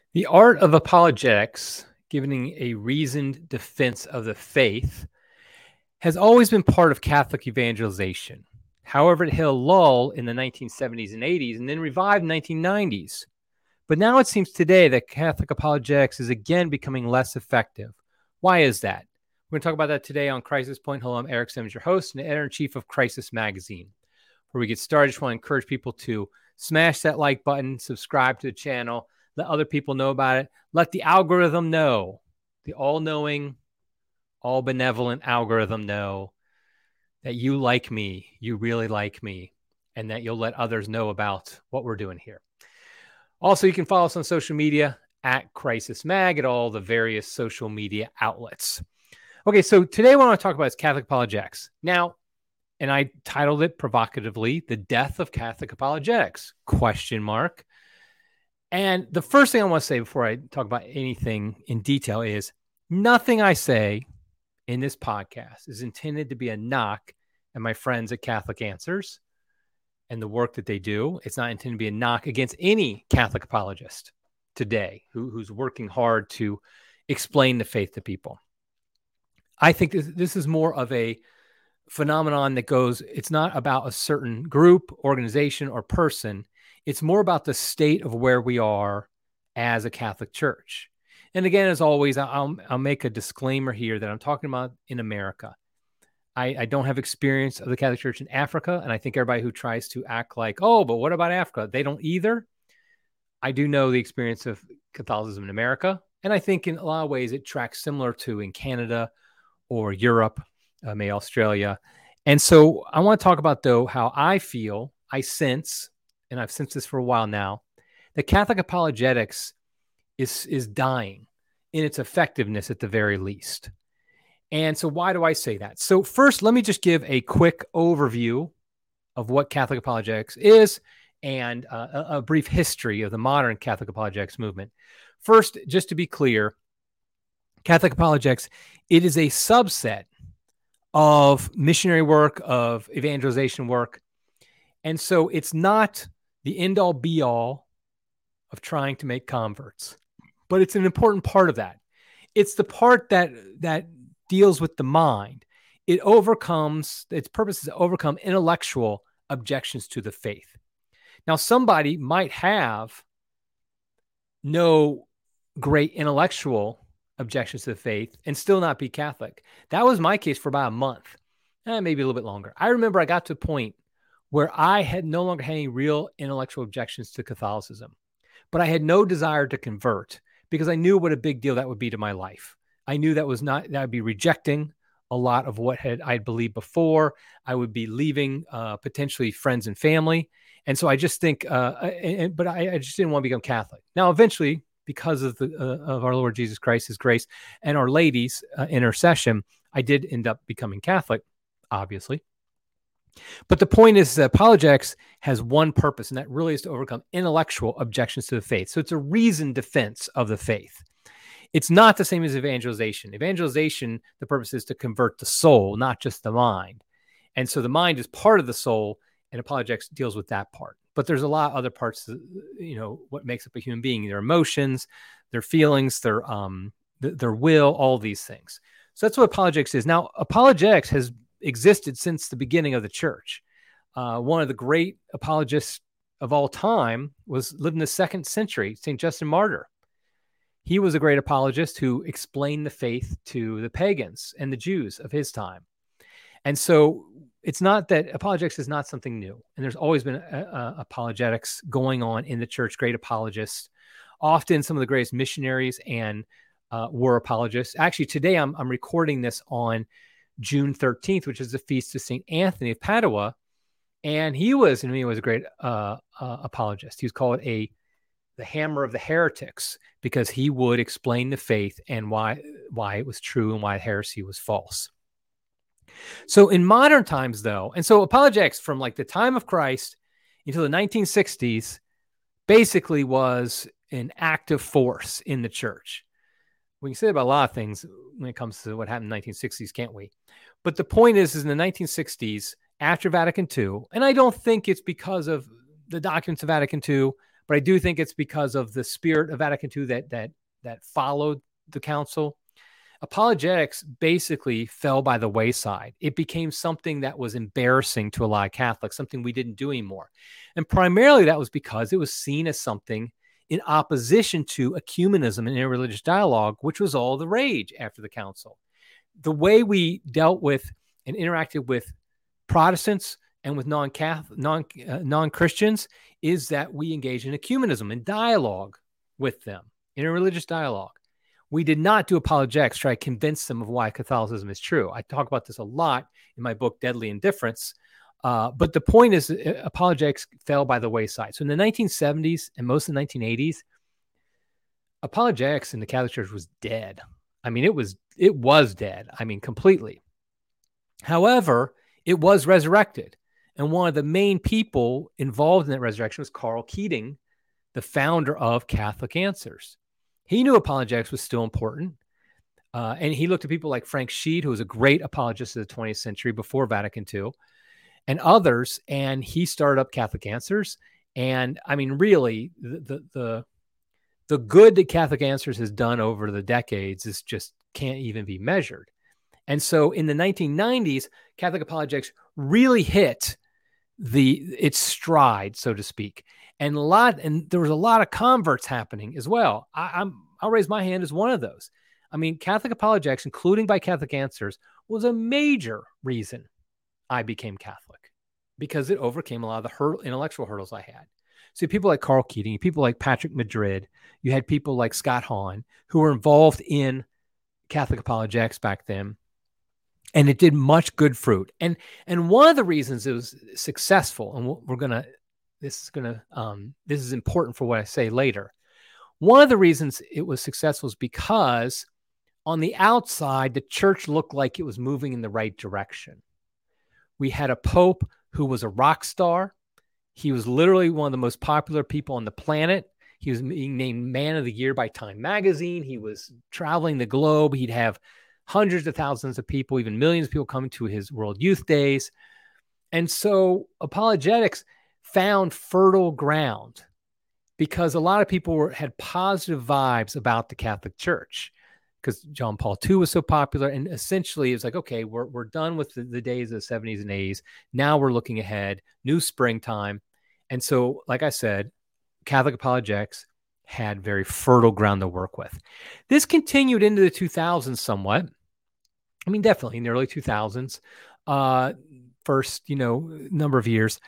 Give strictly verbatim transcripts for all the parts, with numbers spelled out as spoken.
The art of apologetics, giving a reasoned defense of the faith, has always been part of Catholic evangelization. However, it hit a lull in the nineteen seventies and eighties and then revived in the nineteen nineties. But now it seems today that Catholic apologetics is again becoming less effective. Why is that? We're going to talk about that today on Crisis Point. Hello, I'm Eric Simmons, your host and editor-in-chief of Crisis Magazine. Before we get started, I just want to encourage people to smash that like button, subscribe to the channel, let other people know about it. Let the algorithm know, the all-knowing, all-benevolent algorithm know that you like me, you really like me, and that you'll let others know about what we're doing here. Also, you can follow us on social media at Crisis Mag at all the various social media outlets. Okay, so today what I want to talk about is Catholic apologetics. Now, and I titled it provocatively, The Death of Catholic Apologetics, question mark. And the first thing I want to say before I talk about anything in detail is nothing I say in this podcast is intended to be a knock at my friends at Catholic Answers and the work that they do. It's not intended to be a knock against any Catholic apologist today who, who's working hard to explain the faith to people. I think this, this is more of a phenomenon that goes, it's not about a certain group, organization, or person. It's more about the state of where we are as a Catholic Church. And again, as always, I'll, I'll make a disclaimer here that I'm talking about in America. I, I don't have experience of the Catholic Church in Africa, and I think everybody who tries to act like, oh, but what about Africa? They don't either. I do know the experience of Catholicism in America, and I think in a lot of ways it tracks similar to in Canada or Europe, uh, maybe Australia. And so I want to talk about, though, how I feel, I sense, and I've sensed this for a while now, that Catholic apologetics is, is dying in its effectiveness at the very least. And so why do I say that? So first, let me just give a quick overview of what Catholic apologetics is and uh, a, a brief history of the modern Catholic apologetics movement. First, just to be clear, Catholic apologetics, it is a subset of missionary work, of evangelization work. And so it's not the end-all be-all of trying to make converts, but it's an important part of that. It's the part that that deals with the mind. It overcomes, its purpose is to overcome intellectual objections to the faith. Now, somebody might have no great intellectual objections to the faith and still not be Catholic. That was my case for about a month, eh, maybe a little bit longer. I remember I got to a point where I had no longer had any real intellectual objections to Catholicism, but I had no desire to convert because I knew what a big deal that would be to my life. I knew that was not, that would be rejecting a lot of what had I'd believed before. I would be leaving uh, potentially friends and family. And so I just think, uh, and, but I, I just didn't want to become Catholic. Now, eventually, because of the uh, of our Lord Jesus Christ, His grace, and Our Lady's uh, intercession, I did end up becoming Catholic, obviously. But the point is that apologetics has one purpose, and that really is to overcome intellectual objections to the faith. So it's a reasoned defense of the faith. It's not the same as evangelization. Evangelization, the purpose is to convert the soul, not just the mind. And so the mind is part of the soul, and apologetics deals with that part. But there's a lot of other parts, you know, what makes up a human being, their emotions, their feelings, their um, th- their will, all these things. So that's what apologetics is. Now, apologetics has existed since the beginning of the church. Uh, one of the great apologists of all time was lived in the second century, Saint Justin Martyr. He was a great apologist who explained the faith to the pagans and the Jews of his time. And so it's not that apologetics is not something new. And there's always been uh, uh, apologetics going on in the church, great apologists. Often some of the greatest missionaries and uh, were apologists. Actually, today I'm, I'm recording this on June thirteenth, which is the feast of Saint Anthony of Padua. And he was, and he was a great uh, uh, apologist. He was called a the hammer of the heretics because he would explain the faith and why why it was true and why heresy was false. So in modern times, though, and so apologetics from like the time of Christ until the nineteen sixties basically was an active force in the church. We can say about a lot of things when it comes to what happened in the nineteen sixties, can't we? But the point is, is in the nineteen sixties, after Vatican Two, and I don't think it's because of the documents of Vatican Two, but I do think it's because of the spirit of Vatican Two that that that followed the council. Apologetics basically fell by the wayside. It became something that was embarrassing to a lot of Catholics, something we didn't do anymore. And primarily that was because it was seen as something in opposition to ecumenism and interreligious dialogue, which was all the rage after the council. The way we dealt with and interacted with Protestants and with non-Catholic, non, uh, non-Christians is that we engage in ecumenism and dialogue with them, interreligious dialogue. We did not do apologetics to try to convince them of why Catholicism is true. I talk about this a lot in my book, Deadly Indifference. Uh, but the point is, uh, apologetics fell by the wayside. So in the nineteen seventies and most of the nineteen eighties, apologetics in the Catholic Church was dead. I mean, it was it was dead. I mean, completely. However, it was resurrected. And one of the main people involved in that resurrection was Karl Keating, the founder of Catholic Answers. He knew apologetics was still important. Uh, and he looked at people like Frank Sheed, who was a great apologist of the twentieth century before Vatican Two, and others. And he started up Catholic Answers. And I mean, really, the, the, the, the good that Catholic Answers has done over the decades is just can't even be measured. And so in the nineteen nineties, Catholic apologetics really hit the its stride, so to speak. And a lot, and there was a lot of converts happening as well. I, I'm, I'll raise my hand as one of those. I mean, Catholic apologetics, including by Catholic Answers, was a major reason I became Catholic because it overcame a lot of the hurdle, intellectual hurdles I had. So people like Karl Keating, people like Patrick Madrid, you had people like Scott Hahn who were involved in Catholic apologetics back then, and it did much good fruit. And and one of the reasons it was successful, and we're gonna. This is going to, um, this is important for what I say later. One of the reasons it was successful is because on the outside, the church looked like it was moving in the right direction. We had a pope who was a rock star. He was literally one of the most popular people on the planet. He was being named Man of the Year by Time Magazine. He was traveling the globe. He'd have hundreds of thousands of people, even millions of people coming to his World Youth Days. And so apologetics found fertile ground because a lot of people were, had positive vibes about the Catholic Church because John Paul the Second was so popular. And essentially it's like, okay, we're, we're done with the, the days of the seventies and eighties. Now we're looking ahead, new springtime. And so, like I said, Catholic apologetics had very fertile ground to work with. This continued into the two thousands somewhat. I mean, definitely in the early two thousands, uh, first, you know, number of years.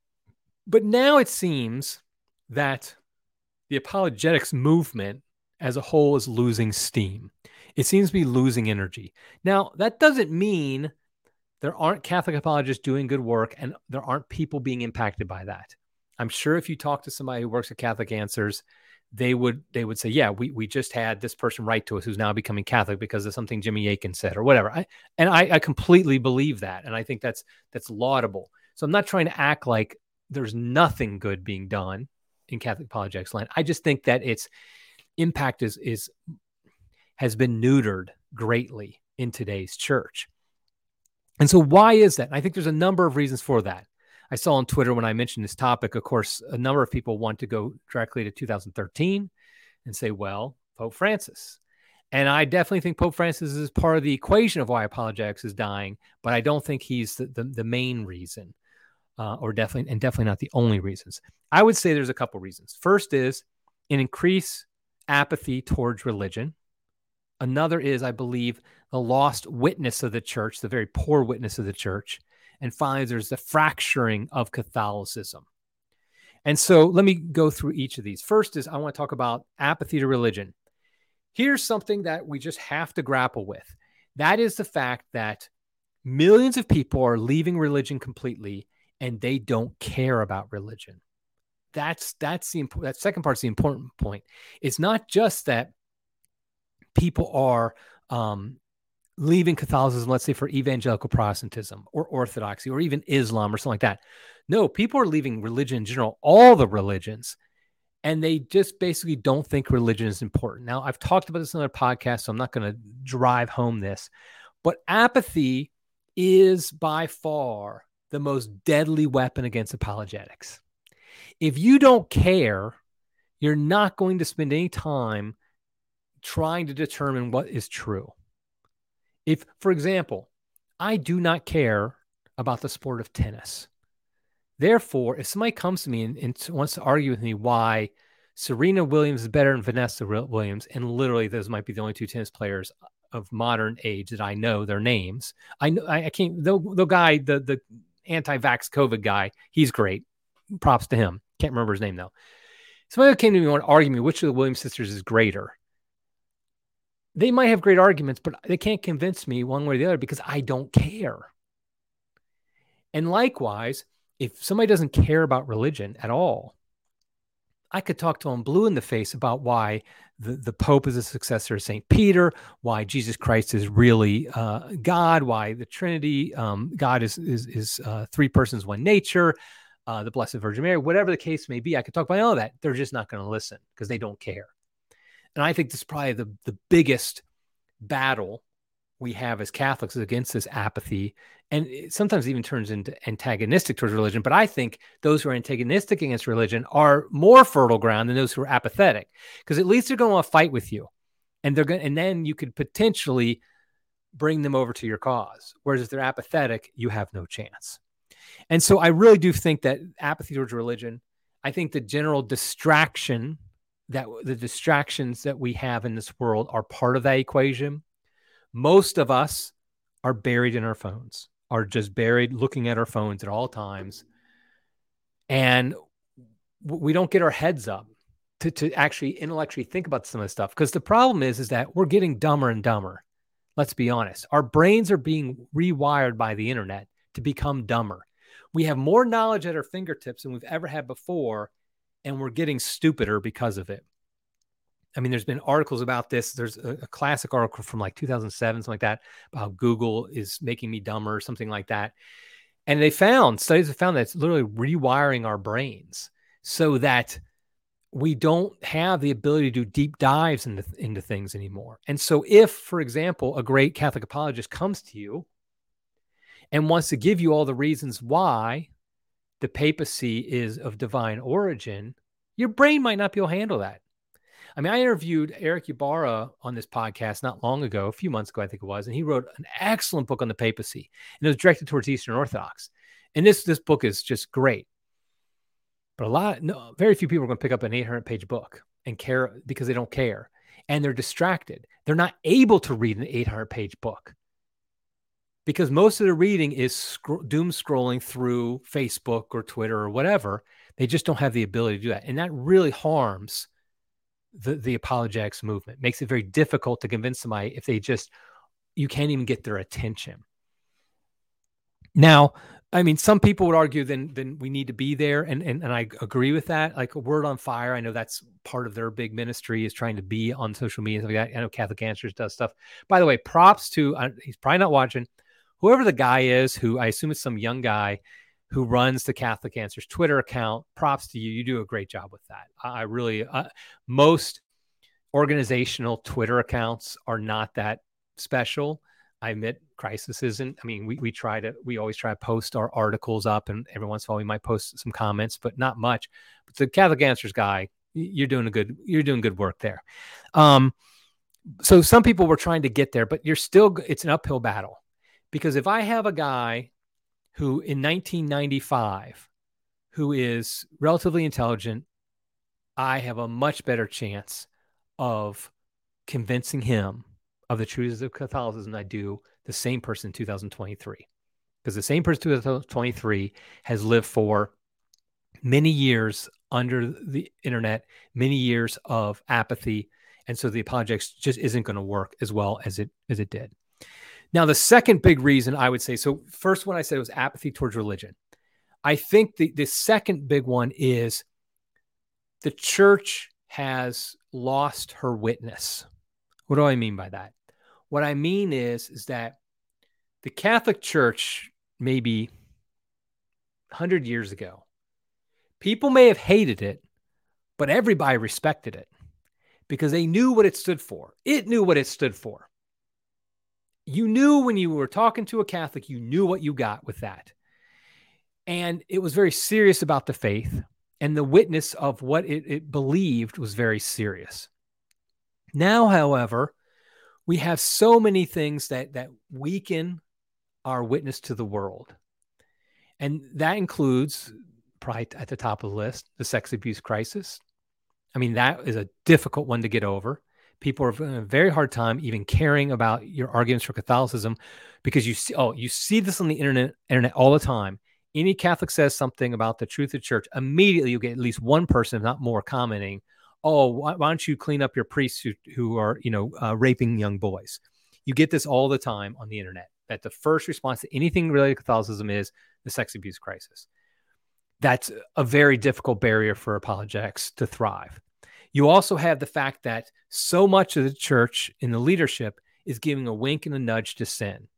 But now it seems that the apologetics movement as a whole is losing steam. It seems to be losing energy. Now, that doesn't mean there aren't Catholic apologists doing good work and there aren't people being impacted by that. I'm sure if you talk to somebody who works at Catholic Answers, they would they would say, yeah, we we just had this person write to us who's now becoming Catholic because of something Jimmy Akin said or whatever. I, and I, I completely believe that. And I think that's that's laudable. So I'm not trying to act like there's nothing good being done in Catholic apologetics land. I just think that its impact is, is has been neutered greatly in today's church. And so why is that? And I think there's a number of reasons for that. I saw on Twitter when I mentioned this topic, of course, a number of people want to go directly to two thousand thirteen and say, well, Pope Francis. And I definitely think Pope Francis is part of the equation of why apologetics is dying, but I don't think he's the, the, the main reason. Uh, or definitely, and definitely not the only reasons. I would say there's a couple reasons. First is an increased apathy towards religion. Another is, I believe, the lost witness of the church, the very poor witness of the church. And finally, there's the fracturing of Catholicism. And so let me go through each of these. First is I want to talk about apathy to religion. Here's something that we just have to grapple with. That is the fact that millions of people are leaving religion completely and they don't care about religion. That's that's the that second part's the important point. It's not just that people are um, leaving Catholicism, let's say for evangelical Protestantism or Orthodoxy or even Islam or something like that. No, people are leaving religion in general, all the religions, and they just basically don't think religion is important. Now, I've talked about this in other podcasts, so I'm not going to drive home this, but apathy is by far the most deadly weapon against apologetics. If you don't care you're not going to spend any time trying to determine what is true. If, for example, I do not care about the sport of tennis. Therefore, if somebody comes to me and, and wants to argue with me why Serena Williams is better than Vanessa Williams, and literally those might be the only two tennis players of modern age that I know their names. I know I, I can't. The, the guy, the the anti-vax COVID guy, he's great. Props to him. Can't remember his name though. Somebody came to me and want to argue me which of the Williams sisters is greater. They might have great arguments, but they can't convince me one way or the other because I don't care. And likewise, if somebody doesn't care about religion at all, I could talk to them blue in the face about why the, the Pope is a successor of Saint Peter, why Jesus Christ is really uh, God, why the Trinity, um, God is is, is uh, three persons, one nature, uh, the Blessed Virgin Mary, whatever the case may be. I could talk about all that. They're just not going to listen because they don't care. And I think this is probably the, the biggest battle we have as Catholics against this apathy. And it sometimes even turns into antagonistic towards religion. But I think those who are antagonistic against religion are more fertile ground than those who are apathetic, because at least they're going to want to fight with you. And they're going, and then you could potentially bring them over to your cause. Whereas if they're apathetic, you have no chance. And so I really do think that apathy towards religion, I think the general distraction that the distractions that we have in this world are part of that equation. Most of us are buried in our phones, are just buried looking at our phones at all times. And we don't get our heads up to, to actually intellectually think about some of this stuff. Because the problem is, is that we're getting dumber and dumber. Let's be honest. Our brains are being rewired by the internet to become dumber. We have more knowledge at our fingertips than we've ever had before, and we're getting stupider because of it. I mean, there's been articles about this. There's a, a classic article from like two thousand seven, something like that, about how Google is making me dumber or something like that. And they found, studies have found that it's literally rewiring our brains so that we don't have the ability to do deep dives into, into things anymore. And so if, for example, a great Catholic apologist comes to you and wants to give you all the reasons why the papacy is of divine origin, your brain might not be able to handle that. I mean, I interviewed Eric Ybarra on this podcast not long ago, a few months ago, I think it was, and he wrote an excellent book on the papacy, and it was directed towards Eastern Orthodox. And this, this book is just great. But a lot, no, very few people are going to pick up an eight hundred page book and care because they don't care. And they're distracted. They're not able to read an eight hundred page book because most of the reading is sc- doom scrolling through Facebook or Twitter or whatever. They just don't have the ability to do that. And that really harms the, the apologetics movement. Makes it very difficult to convince somebody if they just, you can't even get their attention. Now, I mean, some people would argue then, then we need to be there. And, and, and I agree with that. Like a Word on Fire, I know that's part of their big ministry is trying to be on social media. Like that. I know Catholic Answers does stuff. By the way, props to, uh, he's probably not watching, whoever the guy is, who I assume is some young guy who runs the Catholic Answers Twitter account. Props to you. You do a great job with that. I really, uh, most organizational Twitter accounts are not that special. I admit Crisis isn't. I mean, we we try to, we always try to post our articles up, and every once in a while we might post some comments, but not much. But the Catholic Answers guy, you're doing a good, you're doing good work there. Um, so some people were trying to get there, but you're still, it's an uphill battle. Because if I have a guy who in nineteen ninety-five, who is relatively intelligent, I have a much better chance of convincing him of the truths of Catholicism than I do the same person in two thousand twenty-three. Because the same person in two thousand twenty-three has lived for many years under the internet, many years of apathy. And so the apologetics just isn't going to work as well as it as it did. Now, the second big reason I would say, so first one I said was apathy towards religion. I think the, the second big one is the church has lost her witness. What do I mean by that? What I mean is, is that the Catholic Church, maybe one hundred years ago, people may have hated it, but everybody respected it because they knew what it stood for. It knew what it stood for. You knew when you were talking to a Catholic, you knew what you got with that. And it was very serious about the faith. and the witness of what it, it believed was very serious. Now, however, we have so many things that, that weaken our witness to the world. And that includes, probably at the top of the list, the sex abuse crisis. I mean, that is a difficult one to get over. People are having a very hard time even caring about your arguments for Catholicism because you see, oh, you see this on the internet, internet all the time. Any Catholic says something about the truth of the church, immediately you get at least one person, if not more, commenting, oh, why, why don't you clean up your priests who, who are, you know, uh, raping young boys? You get this all the time on the internet, that the first response to anything related to Catholicism is the sex abuse crisis. That's a very difficult barrier for apologetics to thrive. You also have the fact that so much of the church in the leadership is giving a wink and a nudge to sin.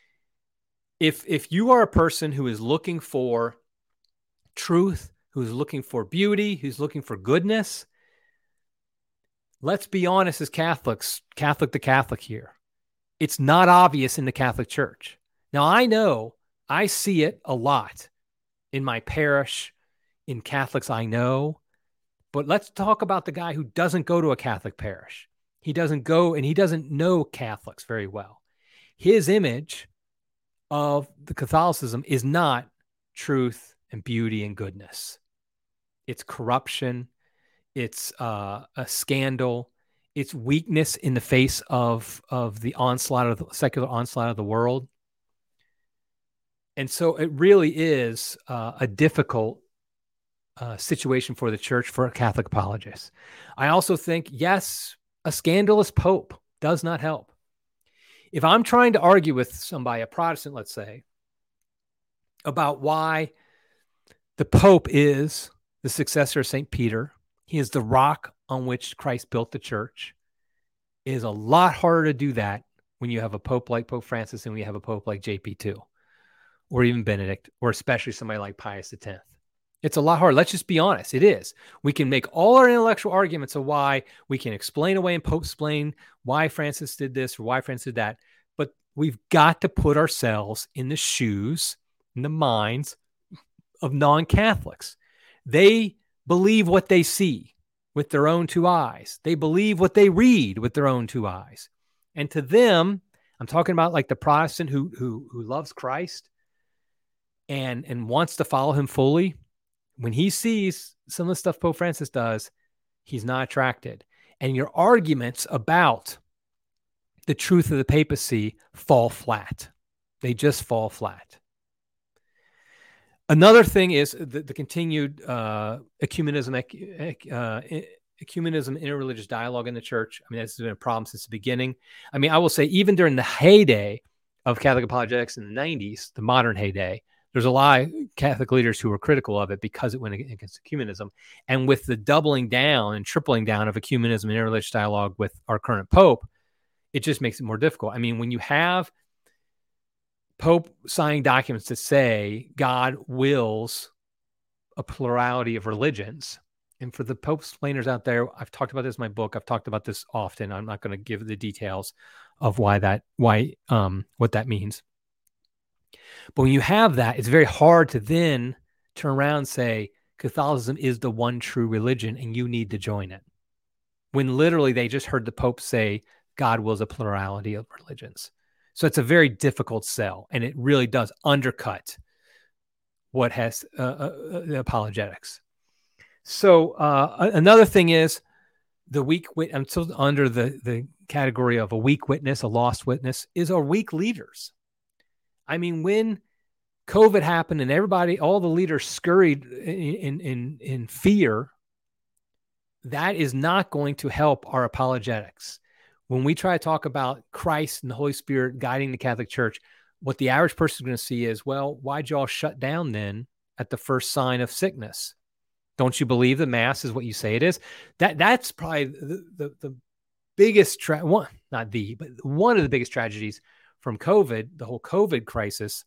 If, if you are a person who is looking for truth, who's looking for beauty, who's looking for goodness, let's be honest as Catholics, Catholic to Catholic here. It's not obvious in the Catholic Church. Now, I know I see it a lot in my parish, in Catholics I know, but let's talk about the guy who doesn't go to a Catholic parish. He doesn't go and he doesn't know Catholics very well. His image of the Catholicism is not truth and beauty and goodness. It's corruption. It's uh, a scandal. It's weakness in the face of, of the onslaught of the secular onslaught of the world. And so it really is uh, a difficult uh, situation for the church, for Catholic apologists. I also think, yes, a scandalous pope does not help. If I'm trying to argue with somebody, a Protestant, let's say, about why the pope is the successor of Saint Peter, he is the rock on which Christ built the church, it is a lot harder to do that when you have a pope like Pope Francis and we have a pope like J P the Second. Or even Benedict, or especially somebody like Pius the Tenth. It's a lot harder. Let's just be honest. It is. We can make all our intellectual arguments of why we can explain away and pope-explain why Francis did this or why Francis did that. But we've got to put ourselves in the shoes, in the minds of non-Catholics. They believe what they see with their own two eyes. They believe what they read with their own two eyes. And to them, I'm talking about like the Protestant who, who, who loves Christ and, and wants to follow him fully. When he sees some of the stuff Pope Francis does, he's not attracted. And your arguments about the truth of the papacy fall flat. They just fall flat. Another thing is the, the continued uh, ecumenism, uh, ecumenism, interreligious dialogue in the church. I mean, this has been a problem since the beginning. I mean, I will say even during the heyday of Catholic apologetics in the nineties, the modern heyday, there's a lot of Catholic leaders who were critical of it because it went against ecumenism. And with the doubling down and tripling down of ecumenism and interreligious dialogue with our current Pope, it just makes it more difficult. I mean, when you have Pope signing documents that say God wills a plurality of religions, and for the Pope explainers out there, I've talked about this in my book. I've talked about this often. I'm not going to give the details of why that, why, um, what that means. But when you have that, it's very hard to then turn around and say Catholicism is the one true religion and you need to join it. When literally they just heard the Pope say God wills a plurality of religions. So it's a very difficult sell, and it really does undercut what has uh, uh, the apologetics. So uh, another thing is the weak wit. I'm still under the, the category of a weak witness, a lost witness, is our weak leaders. I mean, when COVID happened and everybody, all the leaders scurried in, in, in fear, that is not going to help our apologetics. When we try to talk about Christ and the Holy Spirit guiding the Catholic Church, what the average person is going to see is, well, why'd y'all shut down then at the first sign of sickness? Don't you believe the Mass is what you say it is? That That's probably the, the, the biggest, tra- one, not the, but one of the biggest tragedies from COVID, the whole COVID crisis,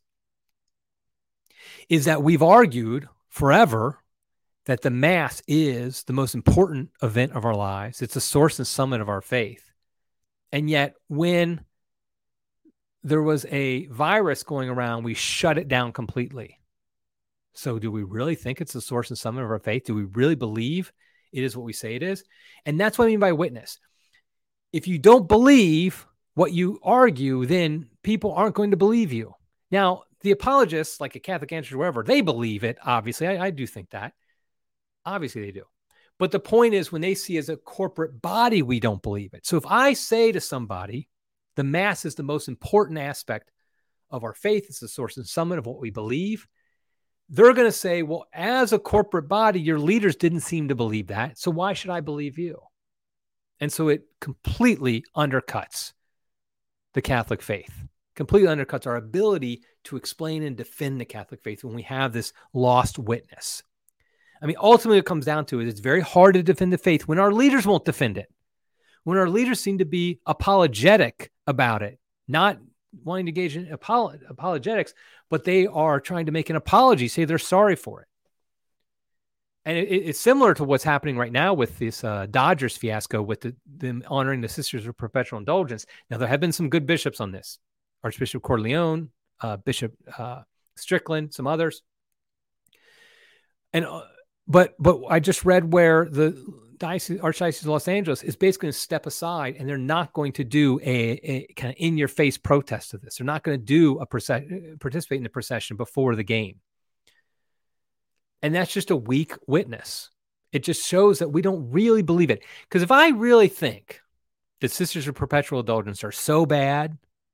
is that we've argued forever that the Mass is the most important event of our lives. It's the source and summit of our faith. And yet when there was a virus going around, we shut it down completely. So do we really think it's the source and summit of our faith? Do we really believe it is what we say it is? And that's what I mean by witness. If you don't believe what you argue, then people aren't going to believe you. Now, the apologists, like a Catholic Answers or wherever, they believe it, obviously. I, I do think that. Obviously, they do. But the point is, when they see as a corporate body, we don't believe it. So if I say to somebody, the Mass is the most important aspect of our faith, it's the source and summit of what we believe, they're going to say, well, as a corporate body, your leaders didn't seem to believe that. So why should I believe you? And so it completely undercuts the Catholic faith, completely undercuts our ability to explain and defend the Catholic faith when we have this lost witness. I mean, ultimately, what it comes down to is it's very hard to defend the faith when our leaders won't defend it, when our leaders seem to be apologetic about it, not wanting to engage in apolo- apologetics, but they are trying to make an apology, say they're sorry for it. And it, it's similar to what's happening right now with this uh, Dodgers fiasco with the, them honoring the Sisters of Perpetual Indulgence. Now, there have been some good bishops on this. Archbishop Corleone, uh, Bishop uh, Strickland, some others. And uh, but but I just read where the Diocese, Archdiocese of Los Angeles is basically going to step aside, and they're not going to do a, a kind of in-your-face protest of this. They're not going to do a process- participate in the procession before the game. And that's just a weak witness. It just shows that we don't really believe it. Because if I really think that Sisters of Perpetual Indulgence are so bad,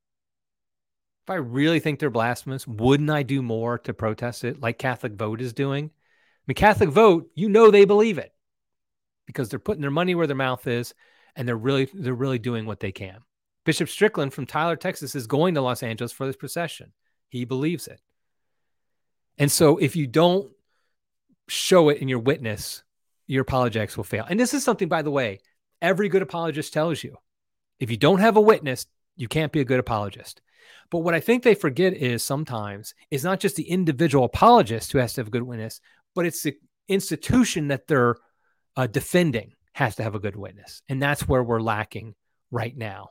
if I really think they're blasphemous, wouldn't I do more to protest it like Catholic Vote is doing? I mean, Catholic Vote, you know they believe it because they're putting their money where their mouth is, and they're really they're really doing what they can. Bishop Strickland from Tyler, Texas, is going to Los Angeles for this procession. He believes it. And so if you don't show it in your witness, your apologetics will fail. And this is something, by the way, every good apologist tells you. If you don't have a witness, you can't be a good apologist. But what I think they forget is sometimes it's not just the individual apologist who has to have a good witness, but it's the institution that they're uh, defending has to have a good witness. And that's where we're lacking right now.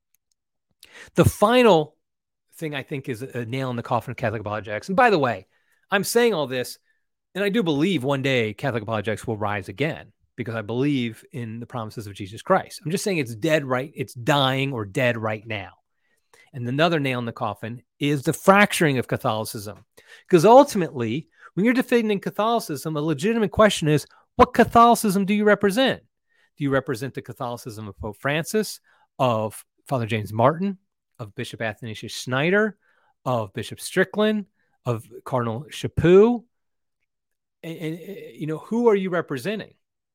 The final thing I think is a nail in the coffin of Catholic apologetics. And by the way, I'm saying all this, and I do believe one day Catholic apologetics will rise again because I believe in the promises of Jesus Christ. I'm just saying it's dead right. It's dying or dead right now. And another nail in the coffin is the fracturing of Catholicism. Because ultimately, when you're defending Catholicism, a legitimate question is, what Catholicism do you represent? Do you represent the Catholicism of Pope Francis, of Father James Martin, of Bishop Athanasius Schneider, of Bishop Strickland, of Cardinal Chaput? And, and, you know, who are you representing?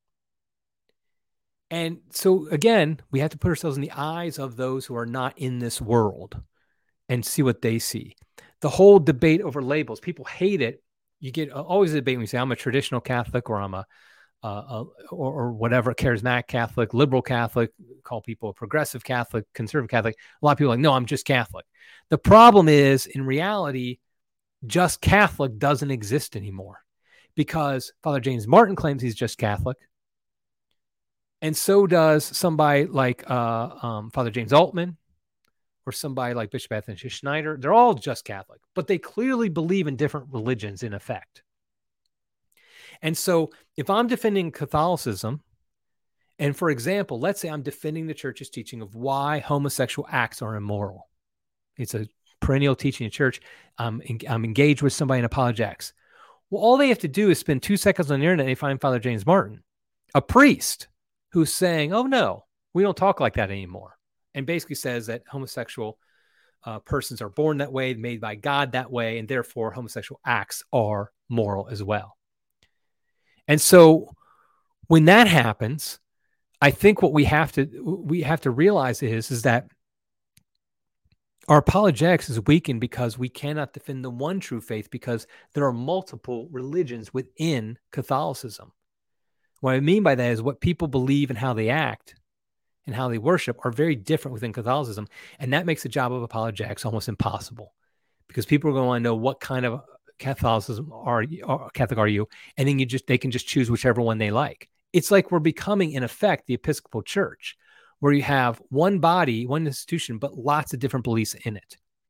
And so, again, we have to put ourselves in the eyes of those who are not in this world and see what they see. The whole debate over labels, people hate it. You get always a debate when you say, I'm a traditional Catholic or I'm a, uh, a or, or whatever, charismatic Catholic, liberal Catholic, call people a progressive Catholic, conservative Catholic. A lot of people are like, no, I'm just Catholic. The problem is, in reality, just Catholic doesn't exist anymore because Father James Martin claims he's just Catholic. And so does somebody like uh, um, Father James Altman or somebody like Bishop Athanasius Schneider. They're all just Catholic, but they clearly believe in different religions in effect. And so if I'm defending Catholicism, and for example, let's say I'm defending the church's teaching of why homosexual acts are immoral. It's a perennial teaching in church. Um, I'm engaged with somebody in apologetics. Well, all they have to do is spend two seconds on the internet and they find Father James Martin, a priest, who's saying, oh, no, we don't talk like that anymore. And basically says that homosexual uh, persons are born that way, made by God that way, and therefore homosexual acts are moral as well. And so when that happens, I think what we have to we have to realize is, is that our apologetics is weakened because we cannot defend the one true faith because there are multiple religions within Catholicism. What I mean by that is what people believe and how they act and how they worship are very different within Catholicism. And that makes the job of apologetics almost impossible because people are going to want to know what kind of Catholicism are you, or Catholic are you? And then you just, they can just choose whichever one they like. It's like we're becoming, in effect, the Episcopal Church, where you have one body, one institution, but lots of different beliefs in it.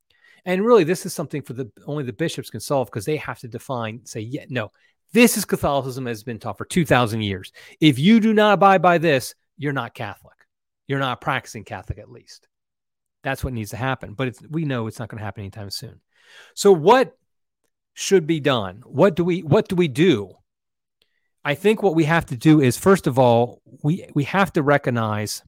And really, this is something for the only the bishops can solve, because they have to define, say, yeah, no, this is Catholicism as has been taught for two thousand years. If you do not abide by this, you're not Catholic. You're not practicing Catholic, at least. That's what needs to happen. But it's, we know it's not going to happen anytime soon. So what should be done? What do we what do we do? I think what we have to do is, first of all, we we have to recognize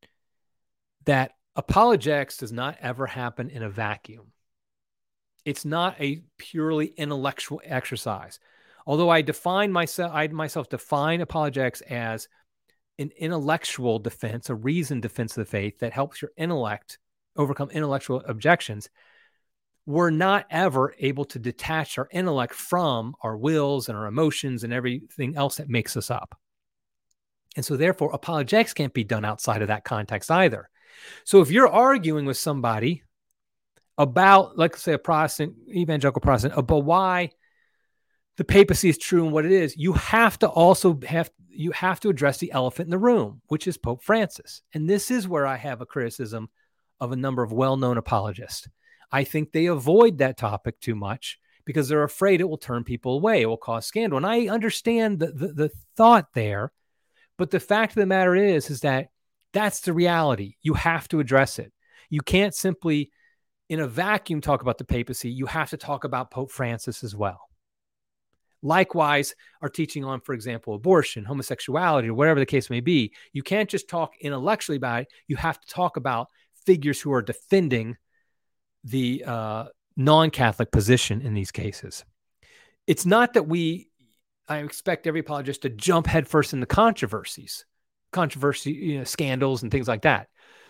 that apologetics does not ever happen in a vacuum. It's not a purely intellectual exercise. Although I define myself, I myself define apologetics as an intellectual defense, a reasoned defense of the faith that helps your intellect overcome intellectual objections. We're not ever able to detach our intellect from our wills and our emotions and everything else that makes us up. And so therefore, apologetics can't be done outside of that context either. So if you're arguing with somebody about, like, say, a Protestant, evangelical Protestant, about why the papacy is true and what it is, you have to also have, you have to address the elephant in the room, which is Pope Francis. And this is where I have a criticism of a number of well-known apologists. I think they avoid that topic too much because they're afraid it will turn people away. It will cause scandal. And I understand the, the, the thought there, but the fact of the matter is, is that that's the reality. You have to address it. You can't simply, in a vacuum, talk about the papacy. You have to talk about Pope Francis as well. Likewise, our teaching on, for example, abortion, homosexuality, or whatever the case may be. You can't just talk intellectually about it. You have to talk about figures who are defending the uh, non-Catholic position in these cases. It's not that we, I expect every apologist to jump headfirst into controversies, controversy, you know, scandals and things like that.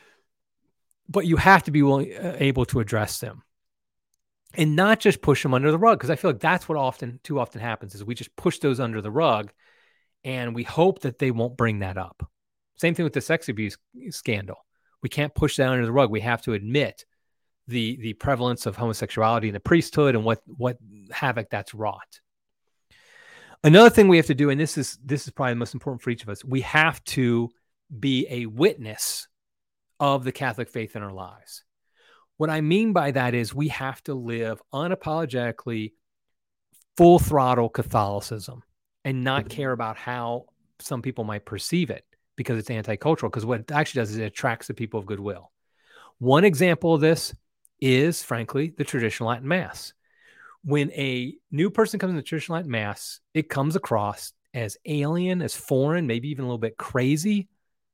But you have to be willing, uh, able to address them and not just push them under the rug. Because I feel like that's what often, too often happens, is we just push those under the rug and we hope that they won't bring that up. Same thing with the sex abuse scandal. We can't push that under the rug. We have to admit the the prevalence of homosexuality in the priesthood and what what havoc that's wrought. Another thing we have to do, and this is this is probably the most important for each of us, we have to be a witness of the Catholic faith in our lives. What I mean by that is we have to live unapologetically full throttle Catholicism and not care about how some people might perceive it because it's anti-cultural, because what it actually does is it attracts the people of goodwill. One example of this is, frankly, the traditional Latin Mass. When a new person comes into traditional Latin Mass, it comes across as alien, as foreign, maybe even a little bit crazy.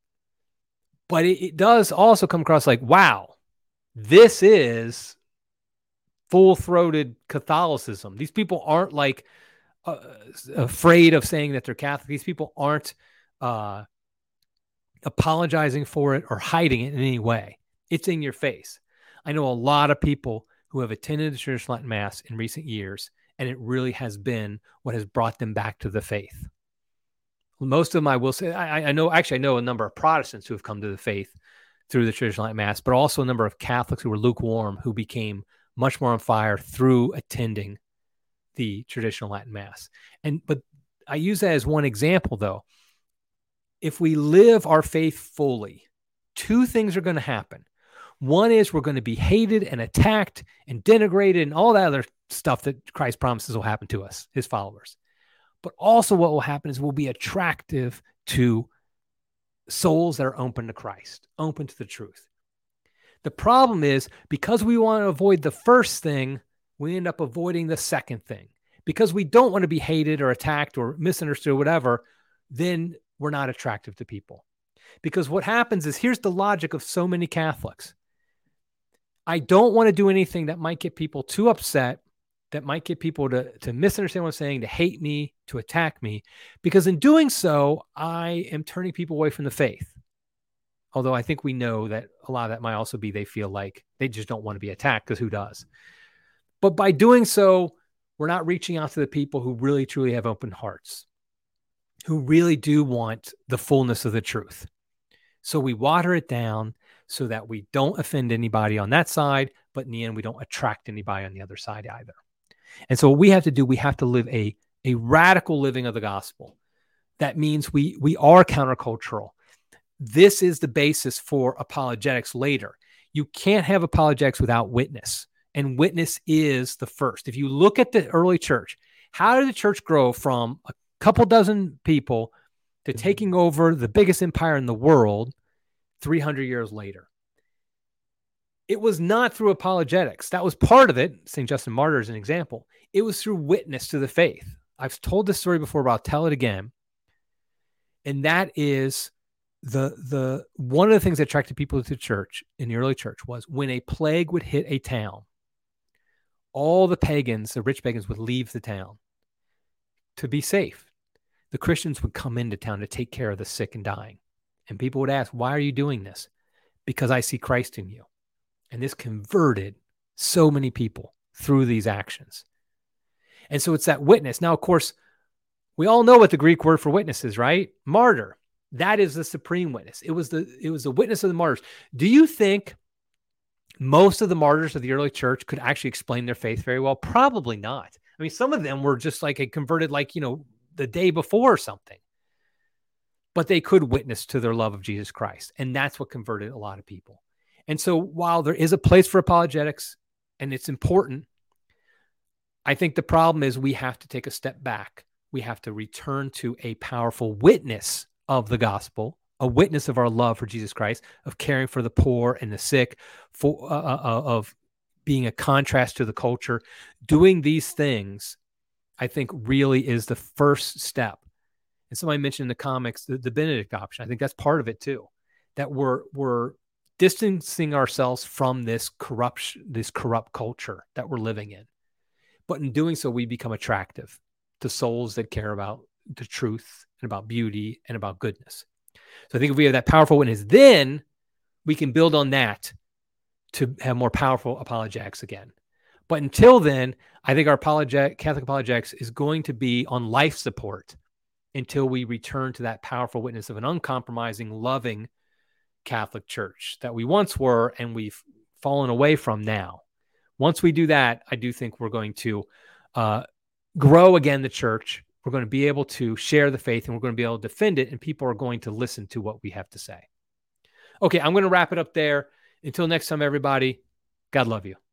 But it, it does also come across like, wow, this is full-throated Catholicism. These people aren't like uh, afraid of saying that they're Catholic. These people aren't uh, apologizing for it or hiding it in any way. It's in your face. I know a lot of people who have attended the traditional Latin Mass in recent years, and it really has been what has brought them back to the faith. Most of them, I will say, I, I know, actually, I know a number of Protestants who have come to the faith through the traditional Latin Mass, but also a number of Catholics who were lukewarm, who became much more on fire through attending the traditional Latin Mass. And, but I use that as one example, though. If we live our faith fully, two things are going to happen. One is we're going to be hated and attacked and denigrated and all that other stuff that Christ promises will happen to us, his followers. But also what will happen is we'll be attractive to souls that are open to Christ, open to the truth. The problem is, because we want to avoid the first thing, we end up avoiding the second thing. Because we don't want to be hated or attacked or misunderstood or whatever, then we're not attractive to people. Because what happens is, here's the logic of so many Catholics. I don't want to do anything that might get people too upset, that might get people to, to misunderstand what I'm saying, to hate me, to attack me, because in doing so, I am turning people away from the faith. Although I think we know that a lot of that might also be they feel like they just don't want to be attacked, because who does? But by doing so, we're not reaching out to the people who really, truly have open hearts, who really do want the fullness of the truth. So we water it down so that we don't offend anybody on that side, but in the end, we don't attract anybody on the other side either. And so what we have to do, we have to live a, a radical living of the gospel. That means we, we are countercultural. This is the basis for apologetics later. You can't have apologetics without witness. And witness is the first. If you look at the early church, how did the church grow from a couple dozen people to taking over the biggest empire in the world three hundred years later? It was not through apologetics. That was part of it. Saint Justin Martyr is an example. It was through witness to the faith. I've told this story before, but I'll tell it again. And that is the, the one of the things that attracted people to church in the early church was when a plague would hit a town, all the pagans, the rich pagans, would leave the town to be safe. The Christians would come into town to take care of the sick and dying. And people would ask, why are you doing this? Because I see Christ in you. And this converted so many people through these actions. And so it's that witness. Now, of course, we all know what the Greek word for witness is, right? Martyr. That is the supreme witness. It was the, it was the witness of the martyrs. Do you think most of the martyrs of the early church could actually explain their faith very well? Probably not. I mean, some of them were just like a converted, like, you know, the day before or something. But they could witness to their love of Jesus Christ. And that's what converted a lot of people. And so while there is a place for apologetics and it's important, I think the problem is we have to take a step back. We have to return to a powerful witness of the gospel, a witness of our love for Jesus Christ, of caring for the poor and the sick, for, uh, uh, of being a contrast to the culture. Doing these things, I think, really is the first step. And somebody mentioned in the comics the, the Benedict option. I think that's part of it too, that we're we're distancing ourselves from this corruption, this corrupt culture that we're living in. But in doing so, we become attractive to souls that care about the truth and about beauty and about goodness. So I think if we have that powerful witness, then we can build on that to have more powerful apologetics again. But until then, I think our apologetic, Catholic apologetics is going to be on life support until we return to that powerful witness of an uncompromising, loving Catholic Church that we once were and we've fallen away from now. Once we do that, I do think we're going to uh, grow again the church. We're going to be able to share the faith and we're going to be able to defend it, and people are going to listen to what we have to say. Okay, I'm going to wrap it up there. Until next time, everybody, God love you.